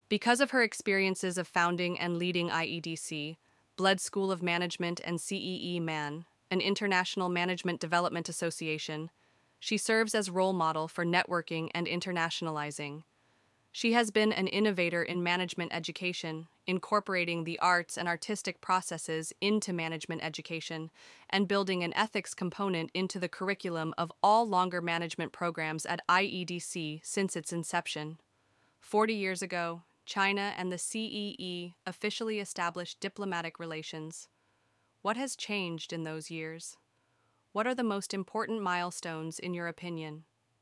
Because of her experiences of founding and leading IEDC, Bled School of Management and CEE MAN, an international management development association, she serves as role model for networking and internationalizing. She has been an innovator in management education, incorporating the arts and artistic processes into management education and building an ethics component into the curriculum of all longer management programs at IEDC since its inception. 40 years ago, China and the CEE officially established diplomatic relations. What has changed in those years? What are the most important milestones in your opinion?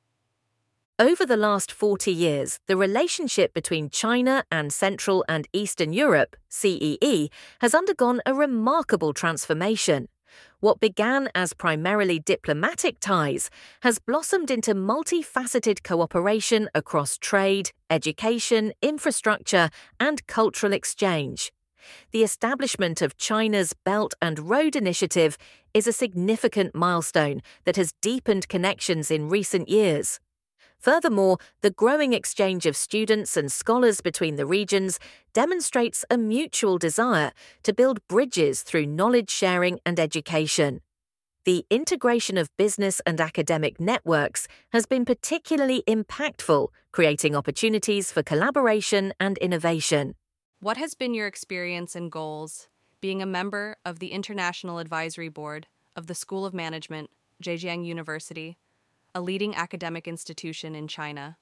Over the last 40 years, the relationship between China and Central and Eastern Europe, CEE, has undergone a remarkable transformation. What began as primarily diplomatic ties has blossomed into multifaceted cooperation across trade, education, infrastructure, and cultural exchange. The establishment of China's Belt and Road Initiative is a significant milestone that has deepened connections in recent years. Furthermore, the growing exchange of students and scholars between the regions demonstrates a mutual desire to build bridges through knowledge sharing and education. The integration of business and academic networks has been particularly impactful, creating opportunities for collaboration and innovation. What has been your experience and goals being a member of the International Advisory Board of the School of Management, Zhejiang University, a leading academic institution in China?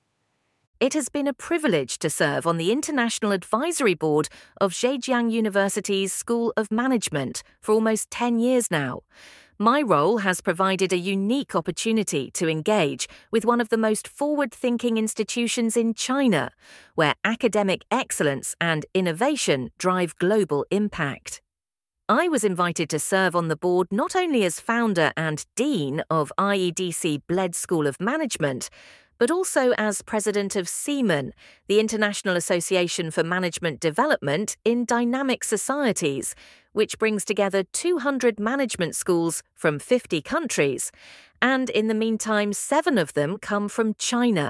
It has been a privilege to serve on the International Advisory Board of Zhejiang University's School of Management for almost 10 years now. My role has provided a unique opportunity to engage with one of the most forward-thinking institutions in China, where academic excellence and innovation drive global impact. I was invited to serve on the board not only as founder and dean of IEDC Bled School of Management, but also as president of CEMAN, the International Association for Management Development in Dynamic Societies, which brings together 200 management schools from 50 countries, and in the meantime 7 of them come from China.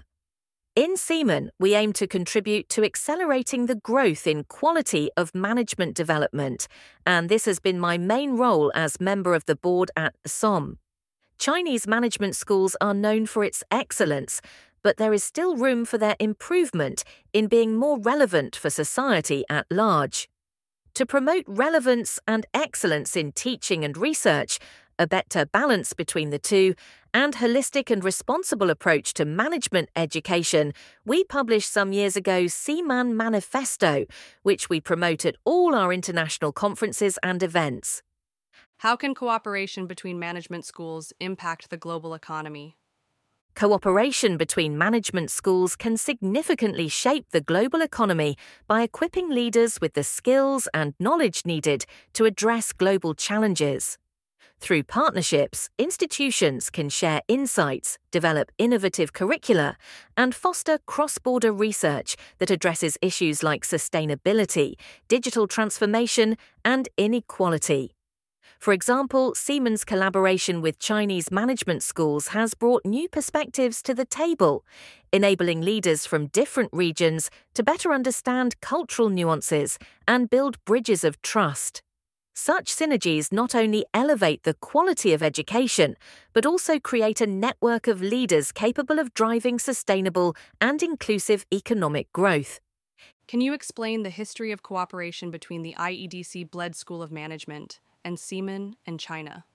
In CEMAN, we aim to contribute to accelerating the growth in quality of management development, and this has been my main role as member of the board at SOM. Chinese management schools are known for its excellence, but there is still room for their improvement in being more relevant for society at large. To promote relevance and excellence in teaching and research, a better balance between the two, and holistic and responsible approach to management education, we published some years ago CEMAN Manifesto, which we promote at all our international conferences and events. How can cooperation between management schools impact the global economy? Cooperation between management schools can significantly shape the global economy by equipping leaders with the skills and knowledge needed to address global challenges. Through partnerships, institutions can share insights, develop innovative curricula, and foster cross-border research that addresses issues like sustainability, digital transformation, and inequality. For example, CEMAN's collaboration with Chinese management schools has brought new perspectives to the table, enabling leaders from different regions to better understand cultural nuances and build bridges of trust. Such synergies not only elevate the quality of education, but also create a network of leaders capable of driving sustainable and inclusive economic growth. Can you explain the history of cooperation between the IEDC Bled School of Management and CEMAN and China?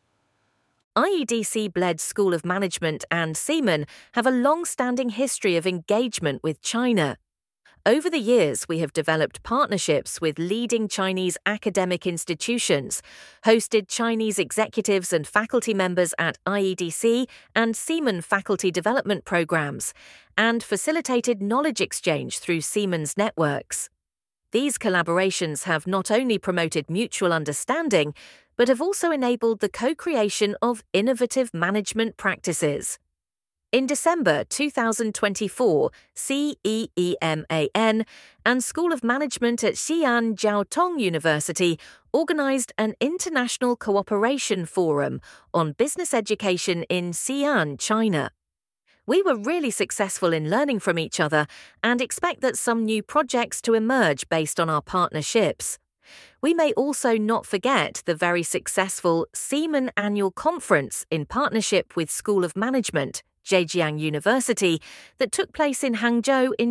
IEDC Bled School of Management and CEMAN have a long-standing history of engagement with China. Over the years, we have developed partnerships with leading Chinese academic institutions, hosted Chinese executives and faculty members at IEDC and CEMAN faculty development programs, and facilitated knowledge exchange through CEMAN's networks. These collaborations have not only promoted mutual understanding, but have also enabled the co-creation of innovative management practices. In December 2024, CEEMAN and School of Management at Xi'an Jiaotong University organized an international cooperation forum on business education in Xi'an, China. We were really successful in learning from each other and expect that some new projects to emerge based on our partnerships. We may also not forget the very successful Seaman Annual Conference in partnership with School of Management, Zhejiang University, that took place in Hangzhou in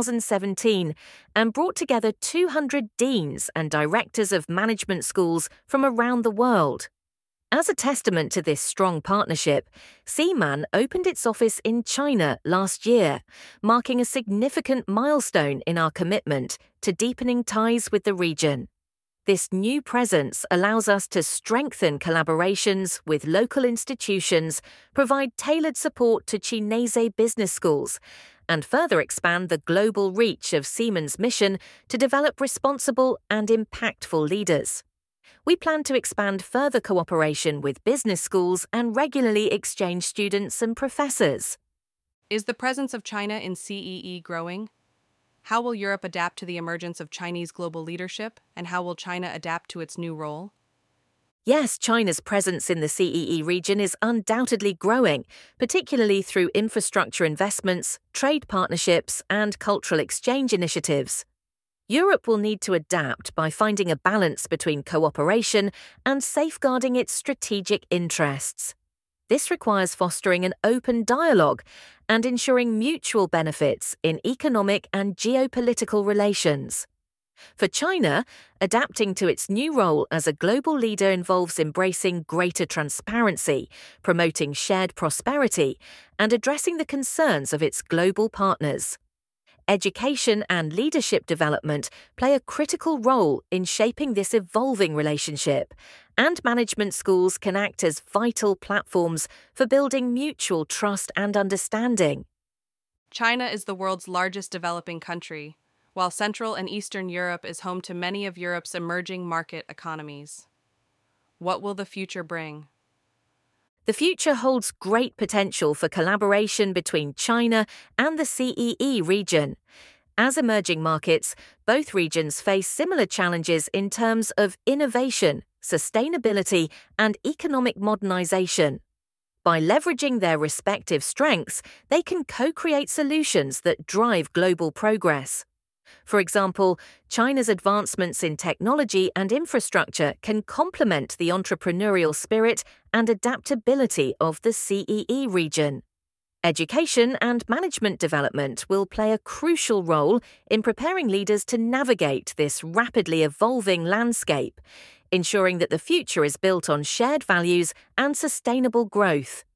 2017 and brought together 200 deans and directors of management schools from around the world. As a testament to this strong partnership, Seaman opened its office in China last year, marking a significant milestone in our commitment to deepening ties with the region. This new presence allows us to strengthen collaborations with local institutions, provide tailored support to Chinese business schools, and further expand the global reach of Seaman's mission to develop responsible and impactful leaders. We plan to expand further cooperation with business schools and regularly exchange students and professors. Is the presence of China in CEE growing? How will Europe adapt to the emergence of Chinese global leadership, and how will China adapt to its new role? Yes, China's presence in the CEE region is undoubtedly growing, particularly through infrastructure investments, trade partnerships, and cultural exchange initiatives. Europe will need to adapt by finding a balance between cooperation and safeguarding its strategic interests. This requires fostering an open dialogue and ensuring mutual benefits in economic and geopolitical relations. For China, adapting to its new role as a global leader involves embracing greater transparency, promoting shared prosperity, and addressing the concerns of its global partners. Education and leadership development play a critical role in shaping this evolving relationship, and management schools can act as vital platforms for building mutual trust and understanding. China is the world's largest developing country, while Central and Eastern Europe is home to many of Europe's emerging market economies. What will the future bring? The future holds great potential for collaboration between China and the CEE region. As emerging markets, both regions face similar challenges in terms of innovation, sustainability, and economic modernization. By leveraging their respective strengths, they can co-create solutions that drive global progress. For example, China's advancements in technology and infrastructure can complement the entrepreneurial spirit and adaptability of the CEE region. Education and management development will play a crucial role in preparing leaders to navigate this rapidly evolving landscape, ensuring that the future is built on shared values and sustainable growth.